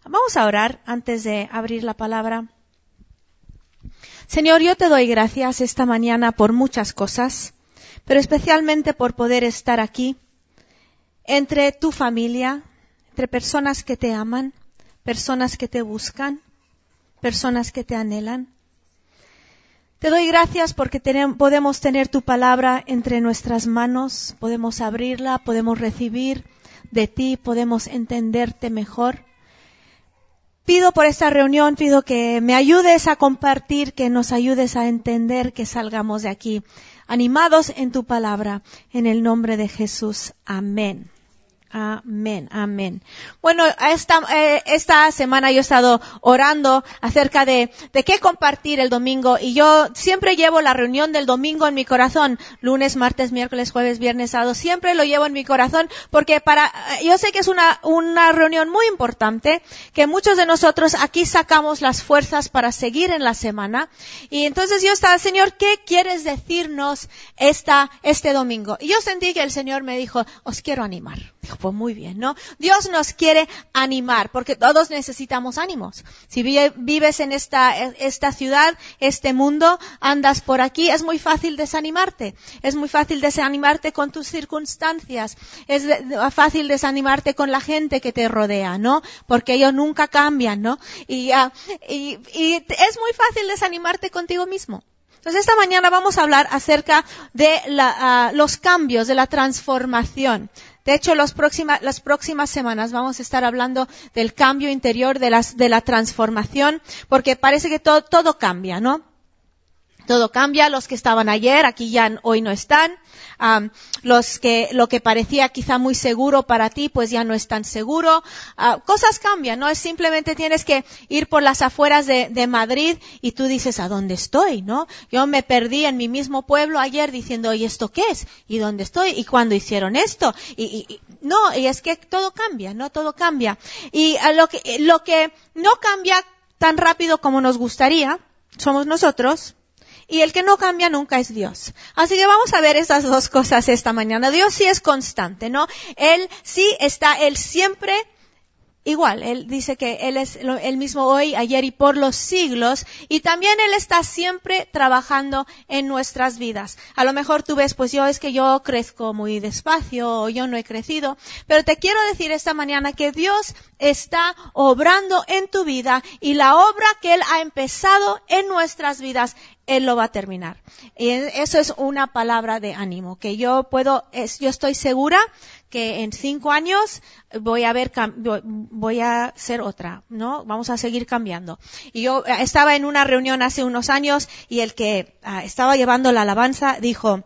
Vamos a orar antes de abrir la palabra. Señor, yo te doy gracias esta mañana por muchas cosas, pero especialmente por poder estar aquí entre tu familia, entre personas que te aman, personas que te buscan, personas que te anhelan. Te doy gracias porque podemos tener tu palabra entre nuestras manos, podemos abrirla, podemos recibir de ti, podemos entenderte mejor. Pido por esta reunión, pido que me ayudes a compartir, que nos ayudes a entender, que salgamos de aquí animados en tu palabra, en el nombre de Jesús. Amén. Amén, amén. Bueno, esta semana yo he estado orando acerca de qué compartir el domingo, y yo siempre llevo la reunión del domingo en mi corazón, lunes, martes, miércoles, jueves, viernes, sábado, siempre lo llevo en mi corazón porque yo sé que es una reunión muy importante, que muchos de nosotros aquí sacamos las fuerzas para seguir en la semana, y entonces yo estaba, Señor, ¿qué quieres decirnos este domingo? Y yo sentí que el Señor me dijo, os quiero animar. Dijo, pues muy bien, ¿no? Dios nos quiere animar, porque todos necesitamos ánimos. Si vives en esta ciudad, este mundo, andas por aquí, es muy fácil desanimarte. Es muy fácil desanimarte con tus circunstancias. Es fácil desanimarte con la gente que te rodea, ¿no? Porque ellos nunca cambian, ¿no? Y es muy fácil desanimarte contigo mismo. Entonces esta mañana vamos a hablar acerca de los cambios, de la transformación. De hecho, las próximas semanas vamos a estar hablando del cambio interior, de la transformación, porque parece que todo cambia, ¿no? Todo cambia, los que estaban ayer, aquí ya hoy no están. Lo que parecía quizá muy seguro para ti, pues ya no es tan seguro. Cosas cambian, ¿no? Es simplemente tienes que ir por las afueras de Madrid y tú dices, ¿a dónde estoy? ¿No? Yo me perdí en mi mismo pueblo ayer diciendo, ¿y esto qué es? ¿Y dónde estoy? ¿Y cuándo hicieron esto? Y es que todo cambia, ¿no? Todo cambia. Y lo que no cambia tan rápido como nos gustaría, somos nosotros. Y el que no cambia nunca es Dios. Así que vamos a ver estas dos cosas esta mañana. Dios sí es constante, ¿no? Él siempre igual. Él dice que Él es el mismo hoy, ayer y por los siglos. Y también Él está siempre trabajando en nuestras vidas. A lo mejor tú ves, pues yo crezco muy despacio, o yo no he crecido. Pero te quiero decir esta mañana que Dios está obrando en tu vida, y la obra que Él ha empezado en nuestras vidas, Él lo va a terminar. Y eso es una palabra de ánimo, que yo estoy segura que en 5 años voy a ser otra, ¿no? Vamos a seguir cambiando. Y yo estaba en una reunión hace unos años, y el que estaba llevando la alabanza dijo,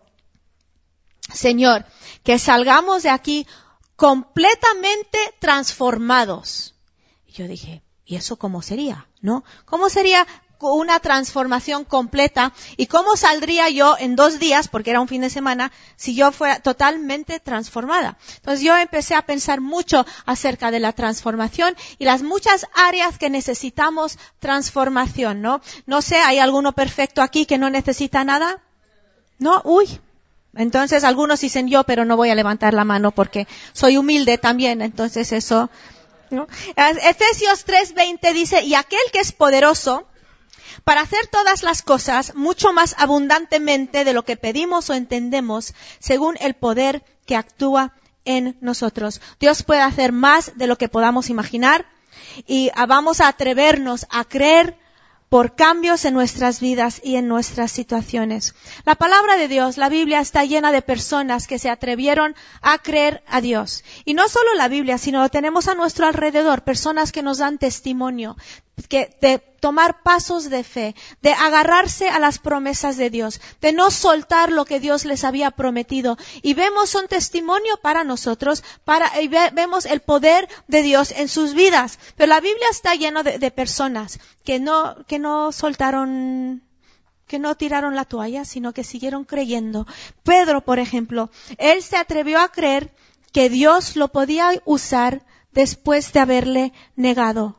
Señor, que salgamos de aquí completamente transformados. Y yo dije, ¿y eso cómo sería? ¿No? ¿Cómo sería una transformación completa? ¿Y cómo saldría yo en 2 días, porque era un fin de semana, si yo fuera totalmente transformada? Entonces yo empecé a pensar mucho acerca de la transformación y las muchas áreas que necesitamos transformación, ¿no? No sé, ¿hay alguno perfecto aquí que no necesita nada? ¿No? Uy. Entonces algunos dicen yo, pero no voy a levantar la mano porque soy humilde también, entonces eso, ¿no? Efesios 3:20 dice, y aquel que es poderoso para hacer todas las cosas mucho más abundantemente de lo que pedimos o entendemos, según el poder que actúa en nosotros. Dios puede hacer más de lo que podamos imaginar, y vamos a atrevernos a creer por cambios en nuestras vidas y en nuestras situaciones. La palabra de Dios, la Biblia, está llena de personas que se atrevieron a creer a Dios. Y no solo la Biblia, sino tenemos a nuestro alrededor personas que nos dan testimonio, de tomar pasos de fe, de agarrarse a las promesas de Dios, de no soltar lo que Dios les había prometido. Y vemos un testimonio para nosotros, y vemos el poder de Dios en sus vidas. Pero la Biblia está llena de personas que no soltaron, que no tiraron la toalla, sino que siguieron creyendo. Pedro, por ejemplo, él se atrevió a creer que Dios lo podía usar después de haberle negado.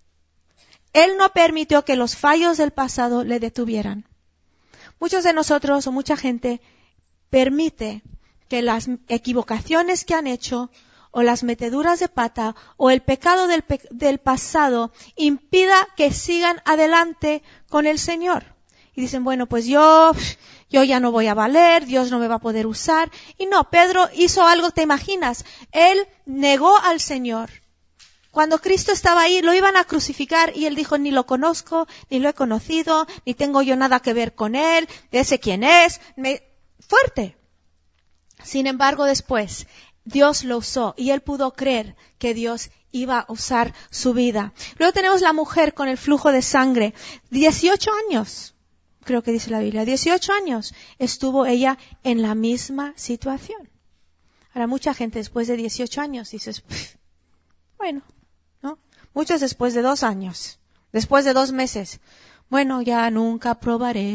Él no permitió que los fallos del pasado le detuvieran. Muchos de nosotros, o mucha gente, permite que las equivocaciones que han hecho, o las meteduras de pata o el pecado del pasado impida que sigan adelante con el Señor. Y dicen, bueno, pues yo ya no voy a valer, Dios no me va a poder usar. Y no, Pedro hizo algo, ¿te imaginas? Él negó al Señor. Cuando Cristo estaba ahí, lo iban a crucificar y él dijo, ni lo conozco, ni lo he conocido, ni tengo yo nada que ver con él, ya sé quién es. Fuerte. Sin embargo, después, Dios lo usó y él pudo creer que Dios iba a usar su vida. Luego tenemos la mujer con el flujo de sangre. 18 años, creo que dice la Biblia, 18 años estuvo ella en la misma situación. Ahora, mucha gente después de 18 años dices, bueno, ¿no? Muchos después de 2 años, después de 2 meses. Bueno, ya nunca probaré,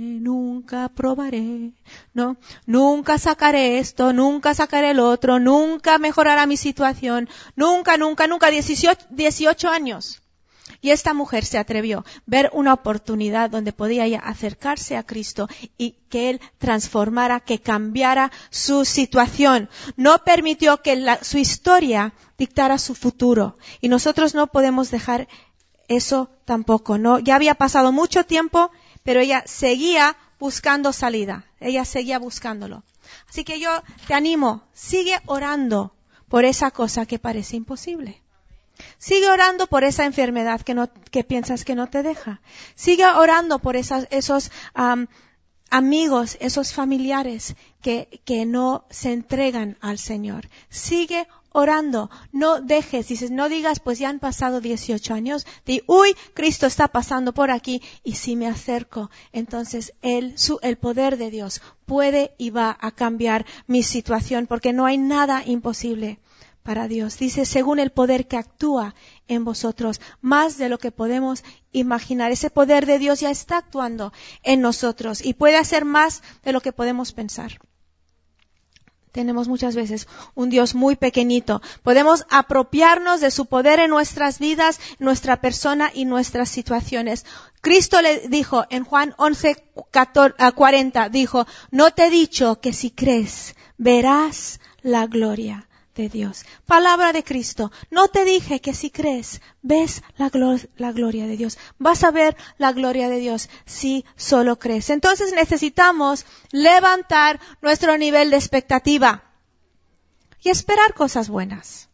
¿no? Nunca sacaré esto, nunca sacaré el otro, nunca mejorará mi situación, nunca, 18 años. Y esta mujer se atrevió a ver una oportunidad donde podía ella acercarse a Cristo y que Él transformara, que cambiara su situación. No permitió que su historia dictara su futuro. Y nosotros no podemos dejar eso tampoco, ¿no? Ya había pasado mucho tiempo, pero ella seguía buscando salida. Ella seguía buscándolo. Así que yo te animo, sigue orando por esa cosa que parece imposible. Sigue orando por esa enfermedad que piensas que no te deja. Sigue orando por esos amigos, esos familiares que no se entregan al Señor. Sigue orando. No digas, pues ya han pasado 18 años. Uy, Cristo está pasando por aquí y si me acerco, entonces el poder de Dios puede y va a cambiar mi situación porque no hay nada imposible para Dios. Dice, según el poder que actúa en vosotros, más de lo que podemos imaginar. Ese poder de Dios ya está actuando en nosotros y puede hacer más de lo que podemos pensar. Tenemos muchas veces un Dios muy pequeñito. Podemos apropiarnos de su poder en nuestras vidas, nuestra persona y nuestras situaciones. Cristo le dijo en Juan 11:40, dijo, no te he dicho que si crees, verás la gloria de Dios. Palabra de Cristo. No te dije que si crees, ves la gloria de Dios. Vas a ver la gloria de Dios si solo crees. Entonces necesitamos levantar nuestro nivel de expectativa y esperar cosas buenas.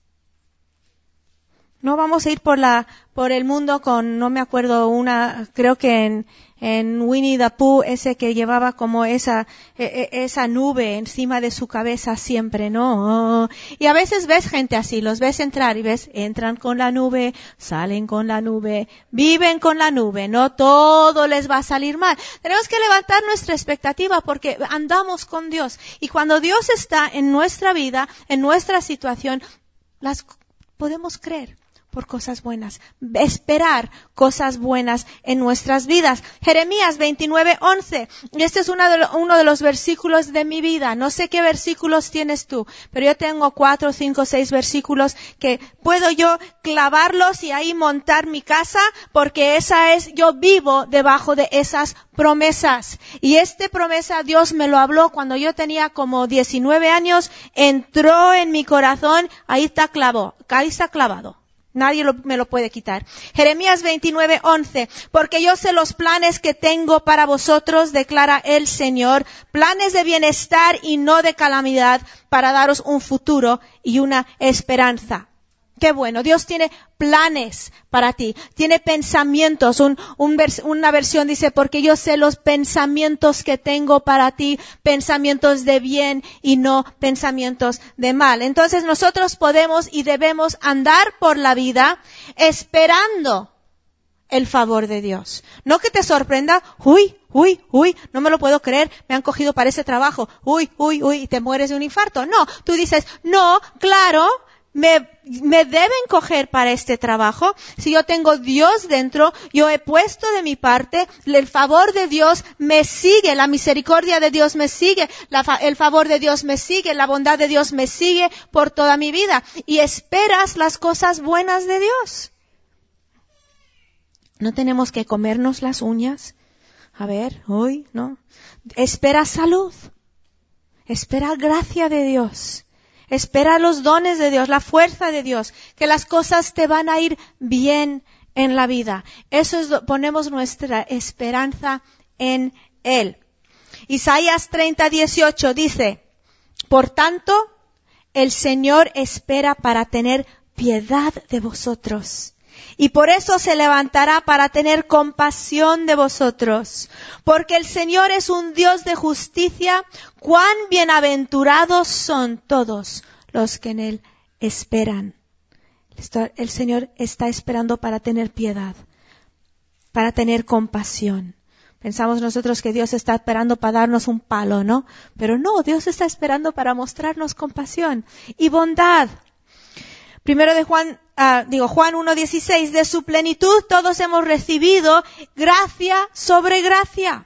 No vamos a ir por el mundo con, no me acuerdo, creo que en Winnie the Pooh, ese que llevaba como esa nube encima de su cabeza siempre, ¿no? Y a veces ves gente así, los ves entrar y entran con la nube, salen con la nube, viven con la nube, no todo les va a salir mal. Tenemos que levantar nuestra expectativa porque andamos con Dios. Y cuando Dios está en nuestra vida, en nuestra situación, las podemos creer por cosas buenas, esperar cosas buenas en nuestras vidas. Jeremías 29:11. Este es uno de los versículos de mi vida. No sé qué versículos tienes tú, pero yo tengo 4, 5, 6 versículos que puedo yo clavarlos y ahí montar mi casa, porque yo vivo debajo de esas promesas. Y esta promesa Dios me lo habló cuando yo tenía como 19 años, entró en mi corazón, ahí está clavado. Nadie me lo puede quitar. Jeremías 29:11. Porque yo sé los planes que tengo para vosotros, declara el Señor, planes de bienestar y no de calamidad, para daros un futuro y una esperanza. Qué bueno, Dios tiene planes para ti, tiene pensamientos. Una versión dice, porque yo sé los pensamientos que tengo para ti, pensamientos de bien y no pensamientos de mal. Entonces nosotros podemos y debemos andar por la vida esperando el favor de Dios. No que te sorprenda, uy, no me lo puedo creer, me han cogido para ese trabajo, uy, y te mueres de un infarto. No, tú dices, no, claro, me deben coger para este trabajo. Si yo tengo Dios dentro, yo he puesto de mi parte, el favor de Dios me sigue, la misericordia de Dios me sigue, el favor de Dios me sigue, la bondad de Dios me sigue por toda mi vida. Y esperas las cosas buenas de Dios. No tenemos que comernos las uñas. A ver, hoy, ¿no? Espera salud. Espera gracia de Dios. Espera los dones de Dios, la fuerza de Dios, que las cosas te van a ir bien en la vida. Eso es, ponemos nuestra esperanza en Él. Isaías 30:18 dice, por tanto, el Señor espera para tener piedad de vosotros. Y por eso se levantará para tener compasión de vosotros. Porque el Señor es un Dios de justicia. Cuán bienaventurados son todos los que en Él esperan. El Señor está esperando para tener piedad, para tener compasión. Pensamos nosotros que Dios está esperando para darnos un palo, ¿no? Pero no, Dios está esperando para mostrarnos compasión y bondad. Primero de Juan 1:16, de su plenitud todos hemos recibido gracia sobre gracia.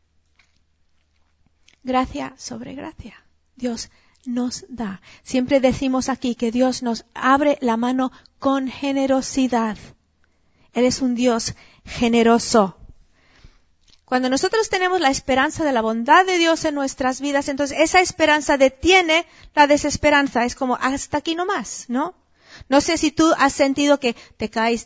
Gracia sobre gracia. Dios nos da. Siempre decimos aquí que Dios nos abre la mano con generosidad. Él es un Dios generoso. Cuando nosotros tenemos la esperanza de la bondad de Dios en nuestras vidas, entonces esa esperanza detiene la desesperanza. Es como hasta aquí nomás, ¿no? No sé si tú has sentido que te caes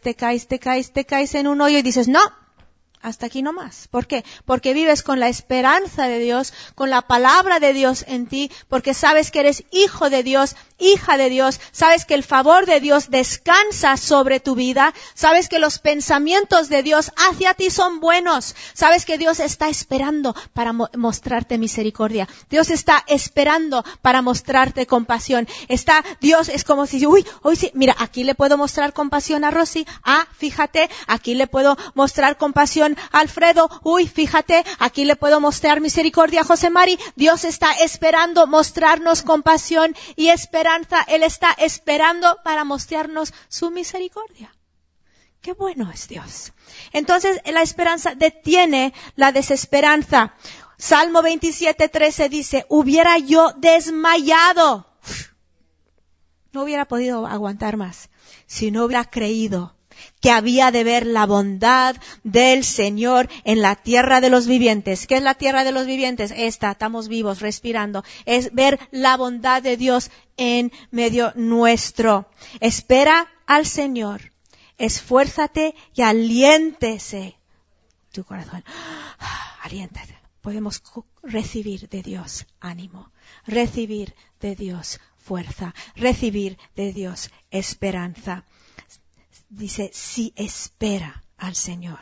en un hoyo y dices, no, hasta aquí nomás. ¿Por qué? Porque vives con la esperanza de Dios, con la palabra de Dios en ti, porque sabes que eres hijo de Dios, hija de Dios, sabes que el favor de Dios descansa sobre tu vida, sabes que los pensamientos de Dios hacia ti son buenos, sabes que Dios está esperando para mostrarte misericordia, Dios está esperando para mostrarte compasión. Dios es como si, hoy sí, mira, aquí le puedo mostrar compasión a Rosy, fíjate, aquí le puedo mostrar compasión a Alfredo, fíjate, aquí le puedo mostrar misericordia a José Mari. Dios está esperando mostrarnos compasión y esperanza. Él está esperando para mostrarnos su misericordia. Qué bueno es Dios. Entonces, la esperanza detiene la desesperanza. Salmo 27:13 dice, hubiera yo desmayado. No hubiera podido aguantar más si no hubiera creído que había de ver la bondad del Señor en la tierra de los vivientes. ¿Qué es la tierra de los vivientes? Estamos vivos, respirando. Es ver la bondad de Dios en medio nuestro. Espera al Señor. Esfuérzate y aliéntese tu corazón. Aliéntate. Podemos recibir de Dios ánimo, recibir de Dios fuerza, recibir de Dios esperanza. Dice, sí, espera al Señor.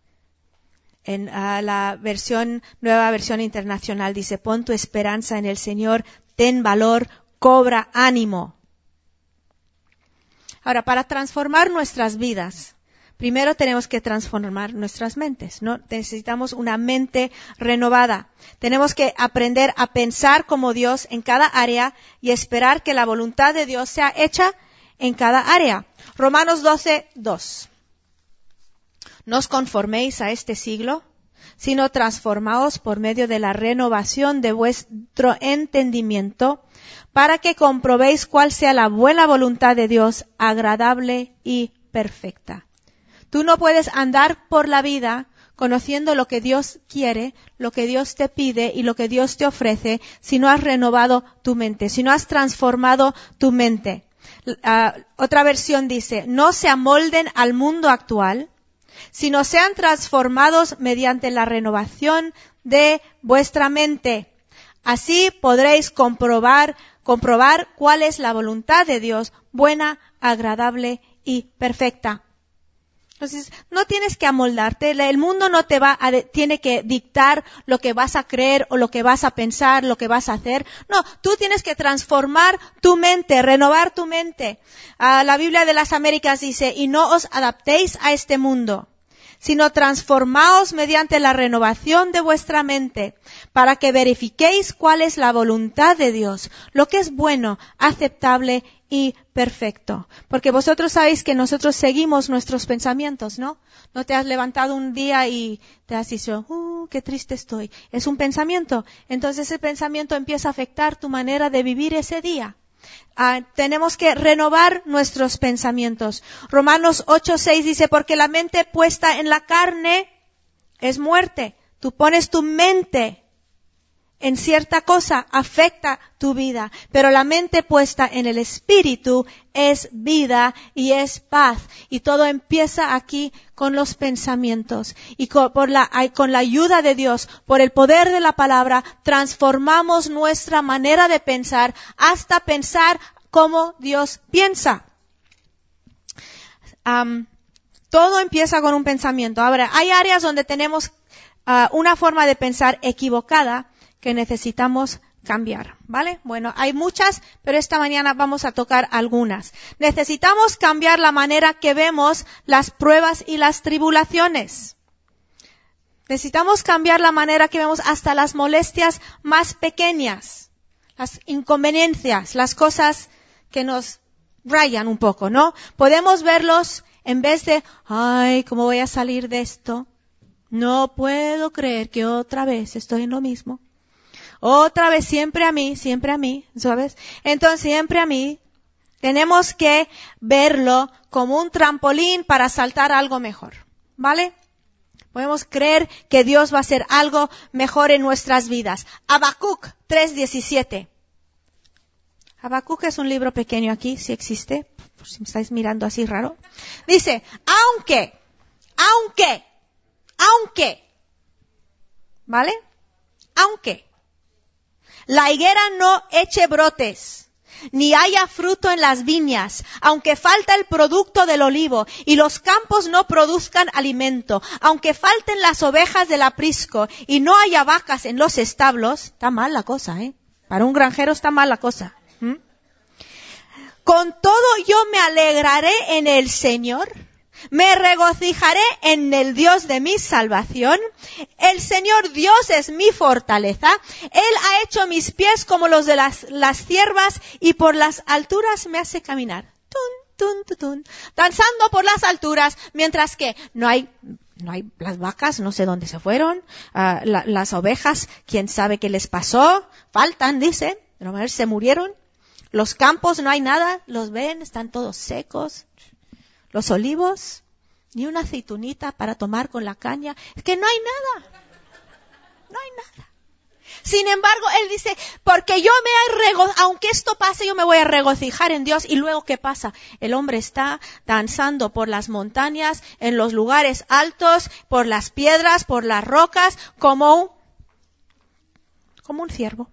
En la nueva versión internacional dice, pon tu esperanza en el Señor, ten valor, cobra ánimo. Ahora, para transformar nuestras vidas, primero tenemos que transformar nuestras mentes, ¿no? Necesitamos una mente renovada. Tenemos que aprender a pensar como Dios en cada área y esperar que la voluntad de Dios sea hecha en cada área. Romanos 12:2. No os conforméis a este siglo, sino transformaos por medio de la renovación de vuestro entendimiento, para que comprobéis cuál sea la buena voluntad de Dios, agradable y perfecta. Tú no puedes andar por la vida conociendo lo que Dios quiere, lo que Dios te pide y lo que Dios te ofrece, si no has renovado tu mente, si no has transformado tu mente. Otra versión dice, no se amolden al mundo actual, sino sean transformados mediante la renovación de vuestra mente. Así podréis comprobar cuál es la voluntad de Dios, buena, agradable y perfecta. Entonces, no tienes que amoldarte, el mundo no tiene que dictar lo que vas a creer o lo que vas a pensar, lo que vas a hacer. No, tú tienes que transformar tu mente, renovar tu mente. La Biblia de las Américas dice, y no os adaptéis a este mundo, sino transformaos mediante la renovación de vuestra mente, para que verifiquéis cuál es la voluntad de Dios, lo que es bueno, aceptable y perfecto. Porque vosotros sabéis que nosotros seguimos nuestros pensamientos, ¿no? No te has levantado un día y te has dicho, qué triste estoy. Es un pensamiento. Entonces ese pensamiento empieza a afectar tu manera de vivir ese día. Tenemos que renovar nuestros pensamientos. Romanos 8:6 dice, porque la mente puesta en la carne es muerte. Tú pones tu mente en cierta cosa afecta tu vida, pero la mente puesta en el Espíritu es vida y es paz. Y todo empieza aquí con los pensamientos. Y con la ayuda de Dios, por el poder de la palabra, transformamos nuestra manera de pensar hasta pensar como Dios piensa. Todo empieza con un pensamiento. Ahora, hay áreas donde tenemos una forma de pensar equivocada que necesitamos cambiar, ¿vale? Bueno, hay muchas, pero esta mañana vamos a tocar algunas. Necesitamos cambiar la manera que vemos las pruebas y las tribulaciones. Necesitamos cambiar la manera que vemos hasta las molestias más pequeñas, las inconveniencias, las cosas que nos rayan un poco, ¿no? Podemos verlos en vez de, ay, ¿cómo voy a salir de esto? No puedo creer que otra vez estoy en lo mismo. Otra vez, siempre a mí, ¿sabes? Entonces, siempre a mí. Tenemos que verlo como un trampolín para saltar a algo mejor, ¿vale? Podemos creer que Dios va a hacer algo mejor en nuestras vidas. Habacuc 3:17. Habacuc es un libro pequeño aquí, si existe, por si me estáis mirando así raro. Dice, aunque, ¿vale? Aunque la higuera no eche brotes, ni haya fruto en las viñas, aunque falta el producto del olivo, y los campos no produzcan alimento, aunque falten las ovejas del aprisco, y no haya vacas en los establos, está mal la cosa, Para un granjero está mal la cosa. Con todo yo me alegraré en el Señor, me regocijaré en el Dios de mi salvación. El Señor Dios es mi fortaleza. Él ha hecho mis pies como los de las ciervas y por las alturas me hace caminar. Danzando por las alturas, mientras que no hay las vacas, no sé dónde se fueron, las ovejas, quién sabe qué les pasó, faltan, dice, a lo mejor se murieron. Los campos no hay nada, los ven, están todos secos. Los olivos, ni una aceitunita para tomar con la caña. Es que no hay nada. No hay nada. Sin embargo, él dice, porque yo aunque esto pase, yo me voy a regocijar en Dios. Y luego, ¿qué pasa? El hombre está danzando por las montañas, en los lugares altos, por las piedras, por las rocas, como un ciervo.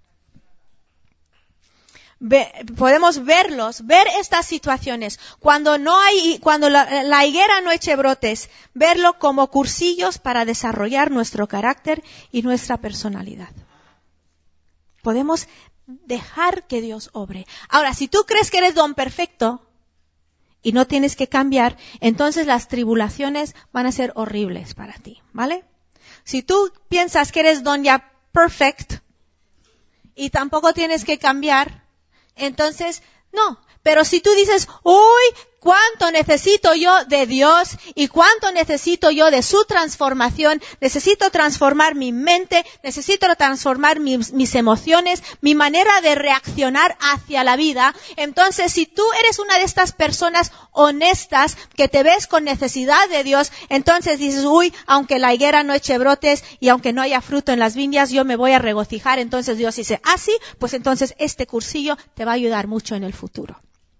Podemos ver estas situaciones. Cuando la higuera no eche brotes, verlo como cursillos para desarrollar nuestro carácter y nuestra personalidad. Podemos dejar que Dios obre. Ahora, si tú crees que eres don perfecto y no tienes que cambiar, entonces las tribulaciones van a ser horribles para ti, ¿vale? Si tú piensas que eres don ya perfect y tampoco tienes que cambiar, entonces, no. Pero si tú dices, uy, cuánto necesito yo de Dios y cuánto necesito yo de su transformación, necesito transformar mi mente, necesito transformar mis emociones, mi manera de reaccionar hacia la vida. Entonces, si tú eres una de estas personas honestas que te ves con necesidad de Dios, entonces dices, uy, aunque la higuera no eche brotes y aunque no haya fruto en las viñas, yo me voy a regocijar. Entonces Dios dice, sí, pues entonces este cursillo te va a ayudar mucho en el futuro.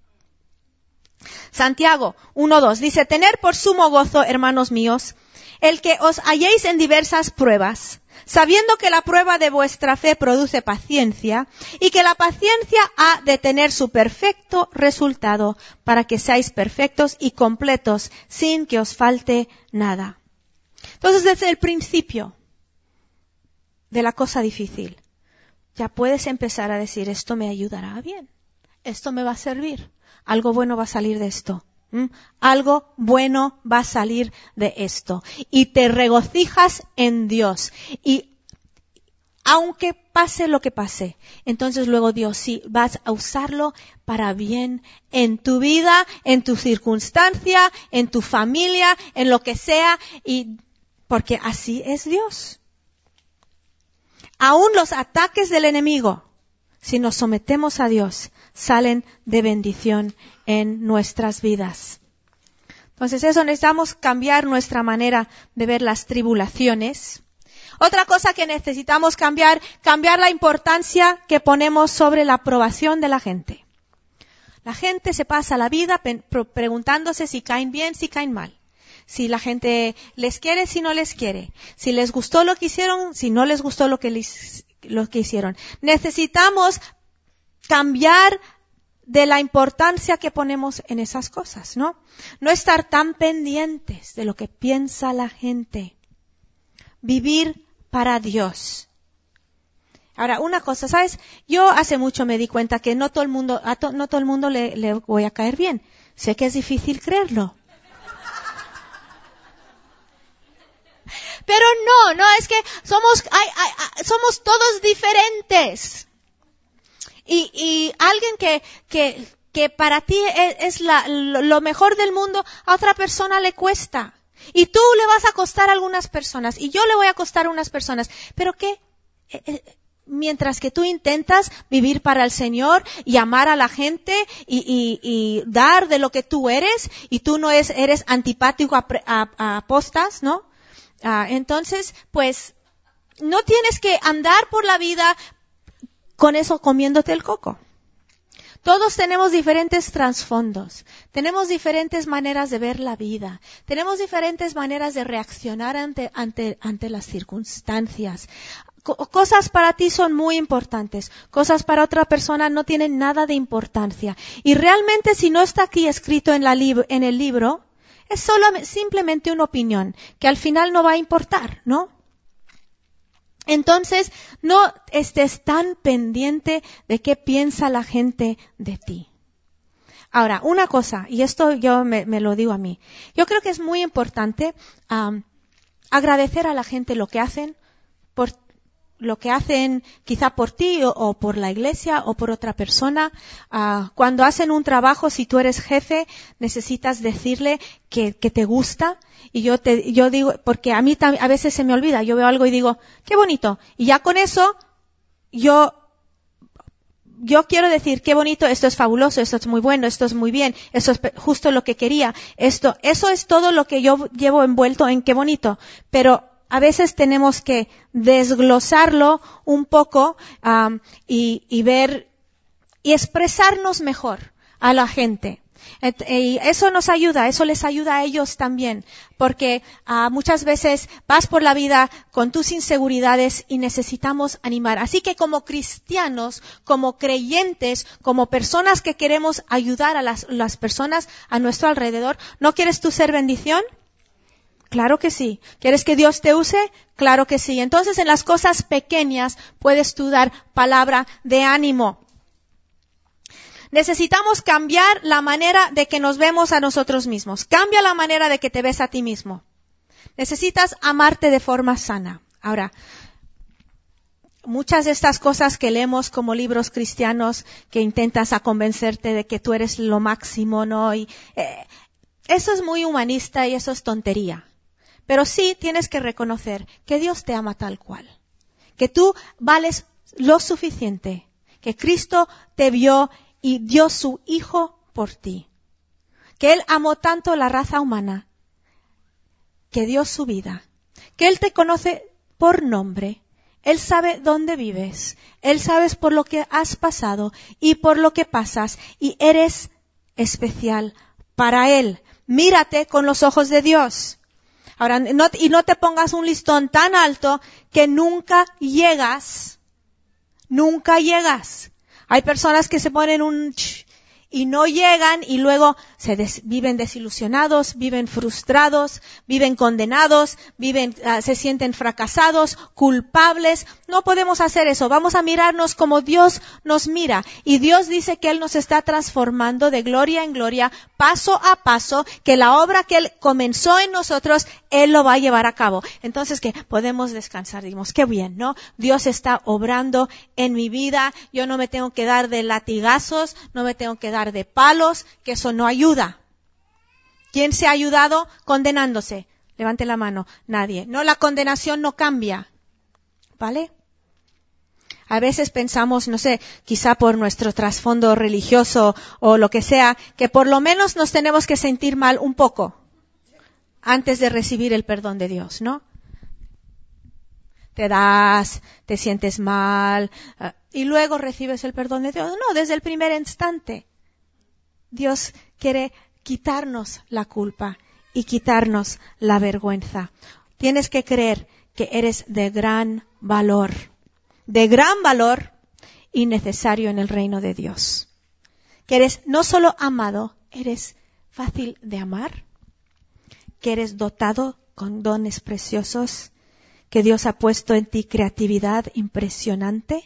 Santiago 1:2 dice, tener por sumo gozo, hermanos míos, el que os halléis en diversas pruebas, sabiendo que la prueba de vuestra fe produce paciencia, y que la paciencia ha de tener su perfecto resultado, para que seáis perfectos y completos, sin que os falte nada. Entonces, desde el principio de la cosa difícil, ya puedes empezar a decir, esto me ayudará bien, esto me va a servir. Algo bueno va a salir de esto. Algo bueno va a salir de esto. Y te regocijas en Dios. Y aunque pase lo que pase, entonces luego Dios sí vas a usarlo para bien en tu vida, en tu circunstancia, en tu familia, en lo que sea. Y porque así es Dios. Aún los ataques del enemigo, si nos sometemos a Dios, salen de bendición en nuestras vidas. Entonces necesitamos cambiar nuestra manera de ver las tribulaciones. Otra cosa que necesitamos cambiar la importancia que ponemos sobre la aprobación de la gente. La gente se pasa la vida preguntándose si caen bien, si caen mal. Si la gente les quiere, si no les quiere. Si les gustó lo que hicieron, si no les gustó lo que hicieron. Necesitamos cambiar de la importancia que ponemos en esas cosas, ¿no? No estar tan pendientes de lo que piensa la gente. Vivir para Dios. Ahora, una cosa, ¿sabes? Yo hace mucho me di cuenta que no todo el mundo le voy a caer bien. Sé que es difícil creerlo. Pero no, es que somos todos diferentes. Y alguien que para ti es lo mejor del mundo, a otra persona le cuesta. Y tú le vas a costar a algunas personas, y yo le voy a costar a unas personas. Pero ¿qué? Mientras que tú intentas vivir para el Señor y amar a la gente y dar de lo que tú eres, y tú no eres antipático a apostas, ¿no? Entonces, pues, no tienes que andar por la vida con eso comiéndote el coco. Todos tenemos diferentes trasfondos, tenemos diferentes maneras de ver la vida, tenemos diferentes maneras de reaccionar ante las circunstancias. Cosas para ti son muy importantes, cosas para otra persona no tienen nada de importancia. Y realmente si no está aquí escrito en el libro, es simplemente una opinión, que al final no va a importar, ¿no? Entonces, no estés tan pendiente de qué piensa la gente de ti. Ahora, una cosa, y esto yo me lo digo a mí. Yo creo que es muy importante agradecer a la gente lo que hacen quizá por ti o por la iglesia o por otra persona. Cuando hacen un trabajo, si tú eres jefe, necesitas decirle que te gusta. Y yo digo, porque a mí a veces se me olvida, yo veo algo y digo, qué bonito. Y ya con eso, yo quiero decir, qué bonito, esto es fabuloso, esto es muy bueno, esto es muy bien, esto es justo lo que quería. Eso es todo lo que yo llevo envuelto en qué bonito. Pero a veces tenemos que desglosarlo un poco y ver y expresarnos mejor a la gente. Y eso nos ayuda, eso les ayuda a ellos también, porque muchas veces vas por la vida con tus inseguridades y necesitamos animar. Así que como cristianos, como creyentes, como personas que queremos ayudar a las personas a nuestro alrededor, ¿no quieres tú ser bendición? Claro que sí. ¿Quieres que Dios te use? Claro que sí. Entonces, en las cosas pequeñas puedes tú dar palabra de ánimo. Necesitamos cambiar la manera de que nos vemos a nosotros mismos. Cambia la manera de que te ves a ti mismo. Necesitas amarte de forma sana. Ahora, muchas de estas cosas que leemos como libros cristianos que intentas a convencerte de que tú eres lo máximo, ¿no? Eso es muy humanista y eso es tontería. Pero sí tienes que reconocer que Dios te ama tal cual, que tú vales lo suficiente, que Cristo te vio y dio su Hijo por ti, que Él amó tanto la raza humana, que dio su vida, que Él te conoce por nombre, Él sabe dónde vives, Él sabe por lo que has pasado y por lo que pasas y eres especial para Él. Mírate con los ojos de Dios. Ahora, no te pongas un listón tan alto que nunca llegas. Nunca llegas. Hay personas que se ponen y no llegan y luego viven desilusionados, viven frustrados, viven condenados, se sienten fracasados, culpables. No podemos hacer eso. Vamos a mirarnos como Dios nos mira. Y Dios dice que Él nos está transformando de gloria en gloria, paso a paso, que la obra que Él comenzó en nosotros, Él lo va a llevar a cabo. Entonces, que podemos descansar. Digamos, qué bien, ¿no? Dios está obrando en mi vida. Yo no me tengo que dar de latigazos, no me tengo que dar de palos, que eso no ayuda. ¿Quién se ha ayudado condenándose? Levante la mano. Nadie. No, la condenación no cambia. ¿Vale? A veces pensamos, no sé, quizá por nuestro trasfondo religioso o lo que sea, que por lo menos nos tenemos que sentir mal un poco antes de recibir el perdón de Dios, ¿no? te das, te sientes mal, y luego recibes el perdón de Dios. No, desde el primer instante. Dios quiere quitarnos la culpa y quitarnos la vergüenza. Tienes que creer que eres de gran valor y necesario en el reino de Dios. Que eres no solo amado, eres fácil de amar, que eres dotado con dones preciosos, que Dios ha puesto en ti creatividad impresionante.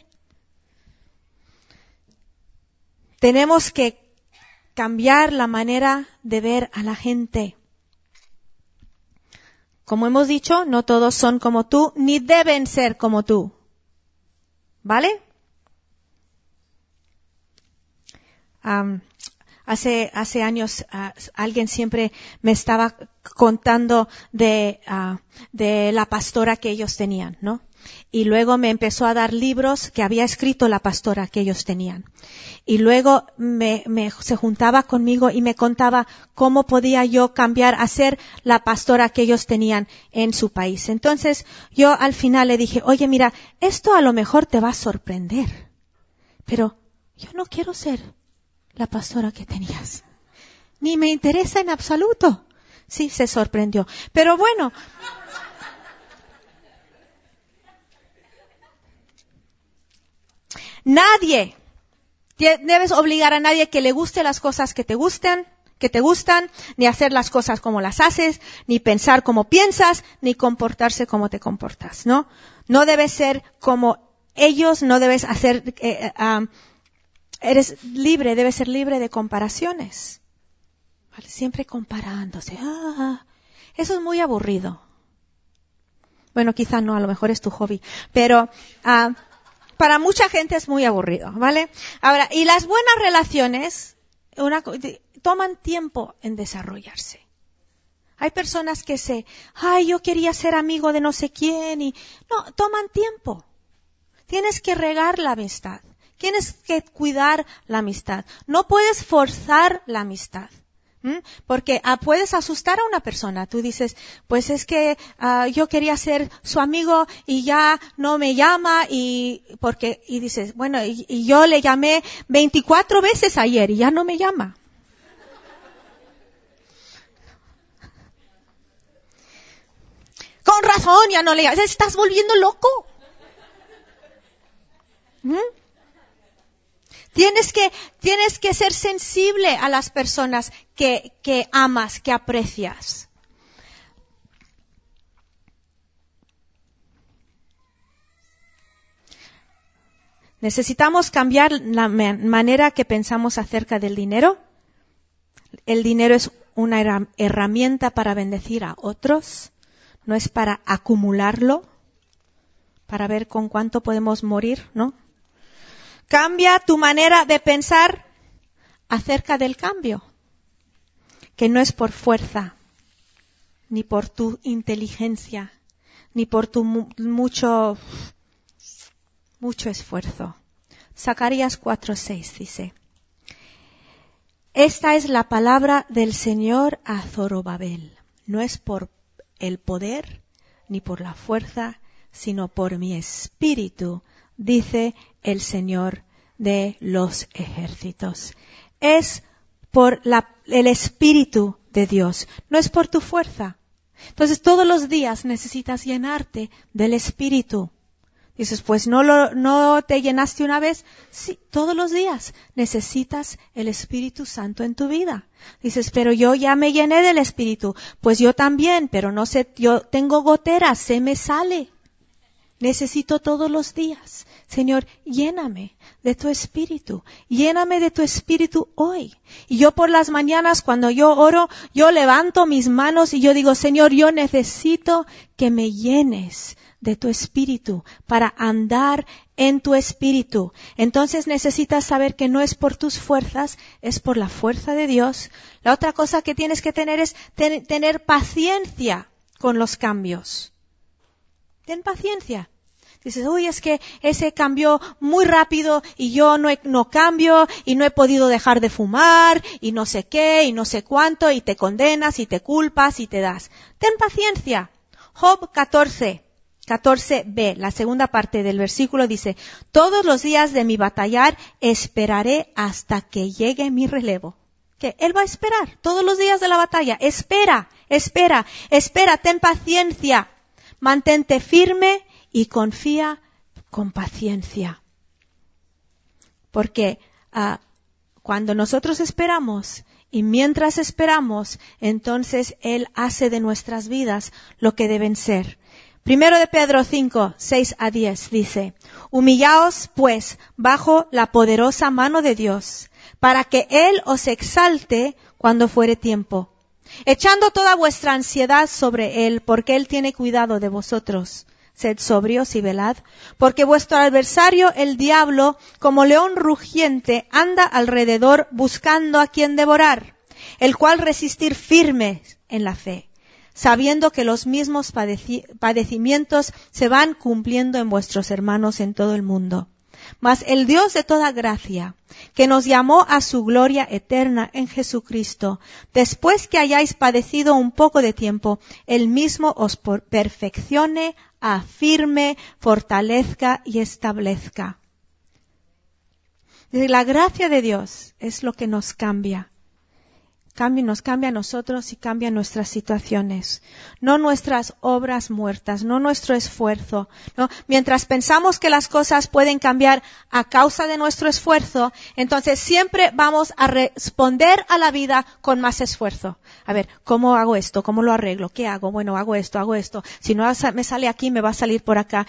Tenemos que cambiar la manera de ver a la gente. Como hemos dicho, no todos son como tú, ni deben ser como tú. ¿Vale? Hace años alguien siempre me estaba contando de la pastora que ellos tenían, ¿no? Y luego me empezó a dar libros que había escrito la pastora que ellos tenían. Y luego se juntaba conmigo y me contaba cómo podía yo cambiar a ser la pastora que ellos tenían en su país. Entonces yo al final le dije, oye, mira, esto a lo mejor te va a sorprender, pero yo no quiero ser la pastora que tenías. Ni me interesa en absoluto. Sí, se sorprendió. Pero bueno, nadie, debes obligar a nadie que le guste las cosas que te gustan, ni hacer las cosas como las haces, ni pensar como piensas, ni comportarse como te comportas, ¿no? No debes ser como ellos, no debes hacer, debes ser libre de comparaciones. ¿Vale? Siempre comparándose. Eso es muy aburrido. Bueno, quizá no, a lo mejor es tu hobby, pero para mucha gente es muy aburrido, ¿vale? Ahora, y las buenas relaciones toman tiempo en desarrollarse. Hay personas que yo quería ser amigo de no sé quién no, toman tiempo. Tienes que regar la amistad. Tienes que cuidar la amistad. No puedes forzar la amistad. Porque puedes asustar a una persona. Tú dices, pues es que yo quería ser su amigo y ya no me llama y dices, bueno, y yo le llamé 24 veces ayer y ya no me llama. Con razón, ya no le llamas. Estás volviendo loco. Tienes que ser sensible a las personas que amas, que aprecias. Necesitamos cambiar la manera que pensamos acerca del dinero. El dinero es una herramienta para bendecir a otros, no es para acumularlo, para ver con cuánto podemos morir, ¿no? Cambia tu manera de pensar acerca del cambio, que no es por fuerza, ni por tu inteligencia, ni por tu mucho esfuerzo. Zacarías 4:6 dice, esta es la palabra del Señor a Zorobabel, no es por el poder ni por la fuerza, sino por mi espíritu, dice el Señor de los ejércitos. Es por el espíritu de Dios, no es por tu fuerza. Entonces todos los días necesitas llenarte del espíritu. Dices, pues no te llenaste una vez. Sí, todos los días necesitas el Espíritu Santo en tu vida. Dices, pero yo ya me llené del Espíritu. Pues yo también, pero no sé, yo tengo goteras, se me sale. Necesito todos los días. Señor, lléname de tu Espíritu. Lléname de tu Espíritu hoy. Y yo por las mañanas cuando yo oro, yo levanto mis manos y yo digo, Señor, yo necesito que me llenes de tu Espíritu para andar en tu Espíritu. Entonces necesitas saber que no es por tus fuerzas, es por la fuerza de Dios. La otra cosa que tienes que tener es tener paciencia con los cambios. Ten paciencia. Dices, uy, es que ese cambió muy rápido y yo no cambio y no he podido dejar de fumar y no sé qué y no sé cuánto y te condenas y te culpas y te das. Ten paciencia. Job 14. 14b, la segunda parte del versículo dice, todos los días de mi batallar esperaré hasta que llegue mi relevo. Que Él va a esperar todos los días de la batalla. Espera, ten paciencia, mantente firme y confía con paciencia. Porque cuando nosotros esperamos y mientras esperamos, entonces Él hace de nuestras vidas lo que deben ser. Primero de Pedro 5, 6 a 10 dice, humillaos pues bajo la poderosa mano de Dios, para que Él os exalte cuando fuere tiempo, echando toda vuestra ansiedad sobre Él, porque Él tiene cuidado de vosotros. Sed sobrios y velad, porque vuestro adversario, el diablo, como león rugiente, anda alrededor buscando a quien devorar, el cual resistir firmes en la fe, sabiendo que los mismos padecimientos se van cumpliendo en vuestros hermanos en todo el mundo. Mas el Dios de toda gracia, que nos llamó a su gloria eterna en Jesucristo, después que hayáis padecido un poco de tiempo, Él mismo os perfeccione, afirme, fortalezca y establezca. La gracia de Dios es lo que nos cambia. Nos cambia a nosotros y cambia nuestras situaciones. No nuestras obras muertas, no nuestro esfuerzo, ¿no? Mientras pensamos que las cosas pueden cambiar a causa de nuestro esfuerzo, entonces siempre vamos a responder a la vida con más esfuerzo. A ver, ¿cómo hago esto? ¿Cómo lo arreglo? ¿Qué hago? Bueno, hago esto. Si no me sale aquí, me va a salir por acá.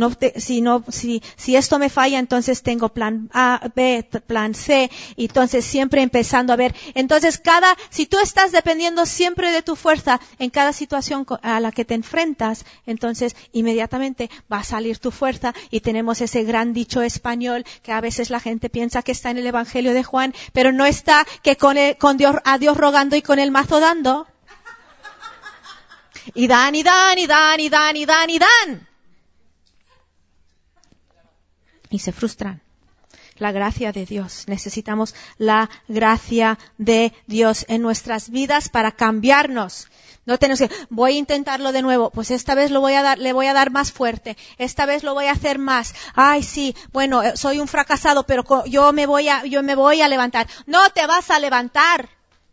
Si esto me falla, entonces tengo plan A, B, plan C. Y entonces siempre empezando a ver. Entonces si tú estás dependiendo siempre de tu fuerza en cada situación a la que te enfrentas, entonces inmediatamente va a salir tu fuerza. Y tenemos ese gran dicho español que a veces la gente piensa que está en el Evangelio de Juan, pero no está, que a Dios rogando y con el mazo dando. Y dan. Y se frustran. La gracia de Dios. Necesitamos la gracia de Dios en nuestras vidas para cambiarnos. No tenemos que, voy a intentarlo de nuevo, pues esta vez le voy a dar más fuerte, esta vez lo voy a hacer más. Ay, sí, bueno, soy un fracasado, pero yo me voy a levantar. No te vas a levantar.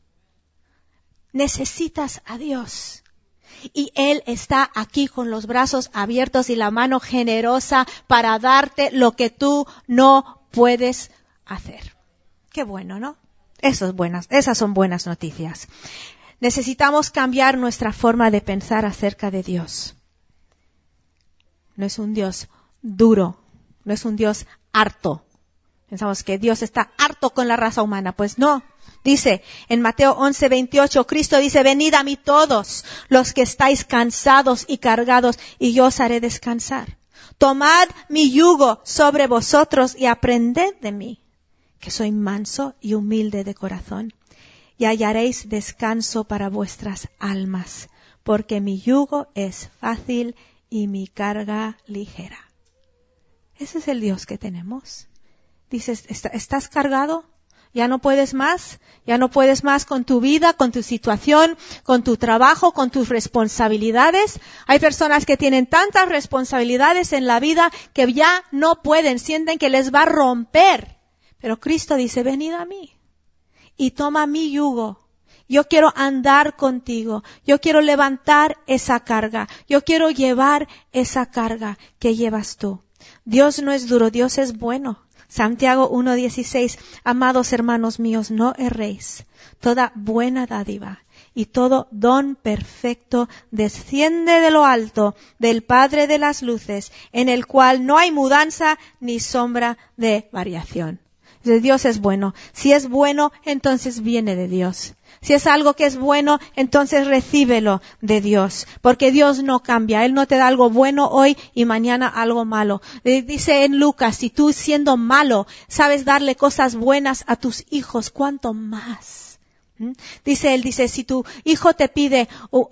Necesitas a Dios. Y Él está aquí con los brazos abiertos y la mano generosa para darte lo que tú no puedes hacer. Qué bueno, ¿no? Esas son buenas noticias. Necesitamos cambiar nuestra forma de pensar acerca de Dios. No es un Dios duro, no es un Dios harto. Pensamos que Dios está harto con la raza humana. Pues no. Dice en Mateo 11:28, Cristo dice, venid a mí todos los que estáis cansados y cargados, y yo os haré descansar. Tomad mi yugo sobre vosotros y aprended de mí, que soy manso y humilde de corazón, y hallaréis descanso para vuestras almas, porque mi yugo es fácil y mi carga ligera. Ese es el Dios que tenemos. Dices, ¿estás cargado? ¿Ya no puedes más? ¿Ya no puedes más con tu vida, con tu situación, con tu trabajo, con tus responsabilidades? Hay personas que tienen tantas responsabilidades en la vida que ya no pueden, sienten que les va a romper. Pero Cristo dice, venid a mí y toma mi yugo. Yo quiero andar contigo. Yo quiero levantar esa carga. Yo quiero llevar esa carga que llevas tú. Dios no es duro, Dios es bueno. Santiago 1:16, amados hermanos míos, no erréis. Toda buena dádiva y todo don perfecto desciende de lo alto, del Padre de las luces, en el cual no hay mudanza ni sombra de variación. Dios es bueno. Si es bueno, entonces viene de Dios. Si es algo que es bueno, entonces recíbelo de Dios. Porque Dios no cambia. Él no te da algo bueno hoy y mañana algo malo. Dice en Lucas, si tú siendo malo sabes darle cosas buenas a tus hijos, ¿cuánto más? Dice él, si tu hijo te pide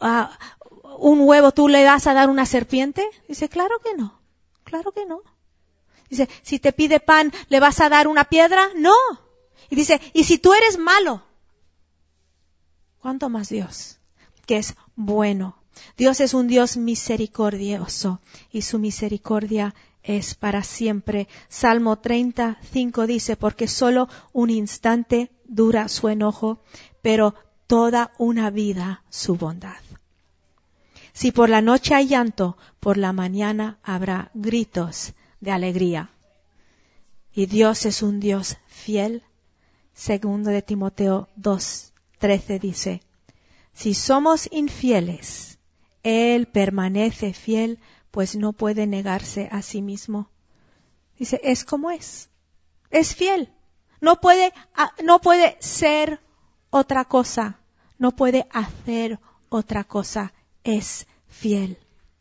un huevo, ¿tú le vas a dar una serpiente? Dice, claro que no. Claro que no. Dice, si te pide pan, ¿le vas a dar una piedra? No. Y dice, y si tú eres malo, ¿cuánto más Dios, que es bueno? Dios es un Dios misericordioso y su misericordia es para siempre. Salmo 35 dice, porque solo un instante dura su enojo, pero toda una vida su bondad. Si por la noche hay llanto, por la mañana habrá gritos de alegría. Y Dios es un Dios fiel. Segundo de Timoteo 2:13 dice, si somos infieles, Él permanece fiel, pues no puede negarse a sí mismo. Dice, es como es fiel. No puede ser otra cosa, no puede hacer otra cosa. Es fiel.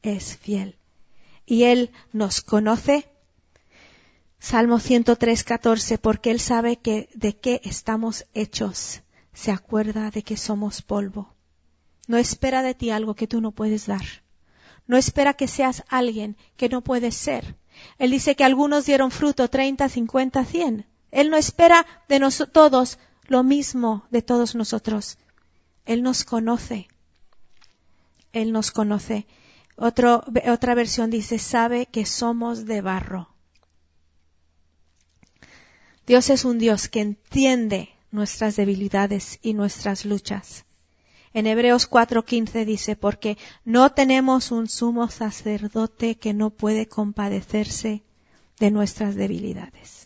Y Él nos conoce. Salmo 103:14, porque Él sabe de qué estamos hechos. Se acuerda de que somos polvo. No espera de ti algo que tú no puedes dar. No espera que seas alguien que no puedes ser. Él dice que algunos dieron fruto 30, 50, 100. Él no espera de todos lo mismo de todos nosotros. Él nos conoce. Él nos conoce. Otra versión dice, sabe que somos de barro. Dios es un Dios que entiende nuestras debilidades y nuestras luchas. En Hebreos 4:15 dice, porque no tenemos un sumo sacerdote que no puede compadecerse de nuestras debilidades,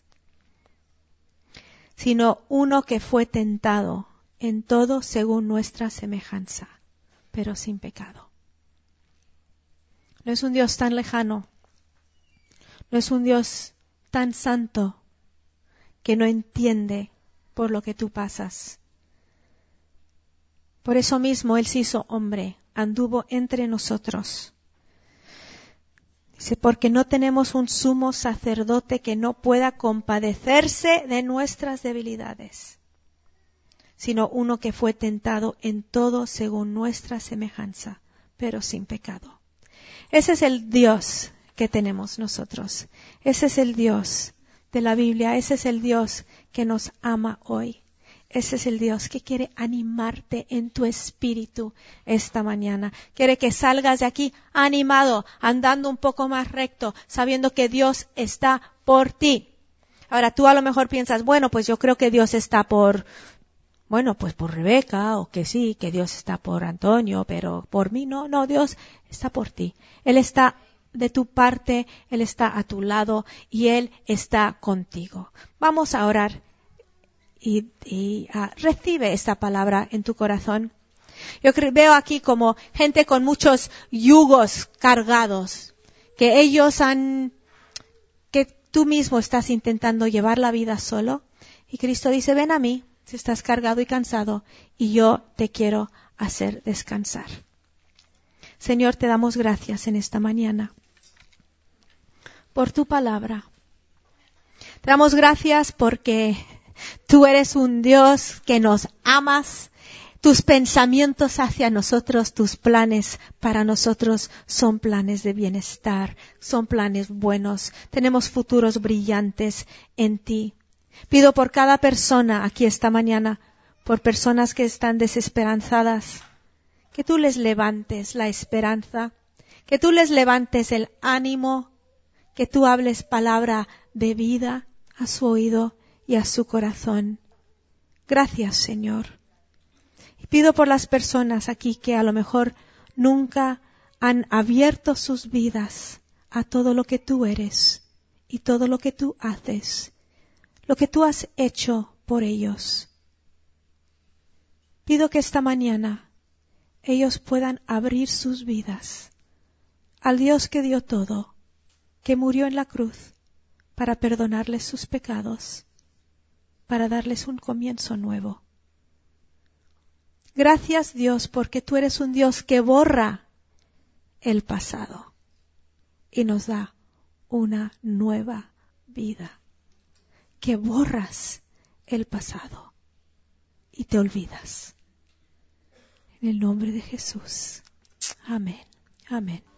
sino uno que fue tentado en todo según nuestra semejanza, pero sin pecado. No es un Dios tan lejano, no es un Dios tan santo que no entiende por lo que tú pasas. Por eso mismo Él se hizo hombre, anduvo entre nosotros. Dice, porque no tenemos un sumo sacerdote que no pueda compadecerse de nuestras debilidades, sino uno que fue tentado en todo según nuestra semejanza, pero sin pecado. Ese es el Dios que tenemos nosotros. Ese es el Dios de la Biblia. Ese es el Dios que nos ama hoy. Ese es el Dios que quiere animarte en tu espíritu esta mañana. Quiere que salgas de aquí animado, andando un poco más recto, sabiendo que Dios está por ti. Ahora tú a lo mejor piensas, bueno, pues yo creo que Dios está por Rebeca, o que sí, que Dios está por Antonio, pero por mí no. No, Dios está por ti. Él está de tu parte, Él está a tu lado y Él está contigo. Vamos a orar. Y recibe esta palabra en tu corazón. Yo veo aquí como gente con muchos yugos cargados, que que tú mismo estás intentando llevar la vida solo. Y Cristo dice, ven a mí si estás cargado y cansado, y yo te quiero hacer descansar. Señor, te damos gracias en esta mañana por tu palabra. Te damos gracias porque tú eres un Dios que nos amas. Tus pensamientos hacia nosotros, tus planes para nosotros son planes de bienestar, son planes buenos. Tenemos futuros brillantes en ti. Pido por cada persona aquí esta mañana, por personas que están desesperanzadas, que tú les levantes la esperanza, que tú les levantes el ánimo, que tú hables palabra de vida a su oído y a su corazón. Gracias, Señor. Y pido por las personas aquí que a lo mejor nunca han abierto sus vidas a todo lo que tú eres y todo lo que tú haces, lo que tú has hecho por ellos. Pido que esta mañana ellos puedan abrir sus vidas al Dios que dio todo, que murió en la cruz para perdonarles sus pecados, para darles un comienzo nuevo. Gracias, Dios, porque tú eres un Dios que borra el pasado y nos da una nueva vida. Que borras el pasado y te olvidas. En el nombre de Jesús. Amén. Amén.